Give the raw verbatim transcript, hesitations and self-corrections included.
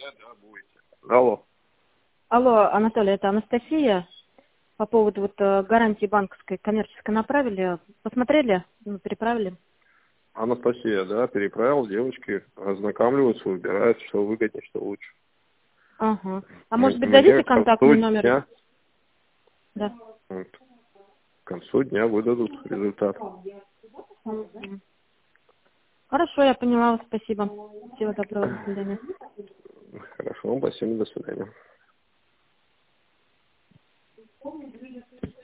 Алло. Алло, Анатолий, это Анастасия. По поводу вот э, гарантии банковской, коммерческой направили. Посмотрели? Ну, переправили? Анастасия, да, переправил, девочки ознакомливаются, выбирают, что выгоднее, что лучше. Ага. А М- может быть, Мне дадите к контактный концу номер? дня, Да. вот, к концу дня выдадут результат. Мгм. Хорошо, я поняла. Спасибо. Всего доброго. До свидания. Хорошо, спасибо, до свидания.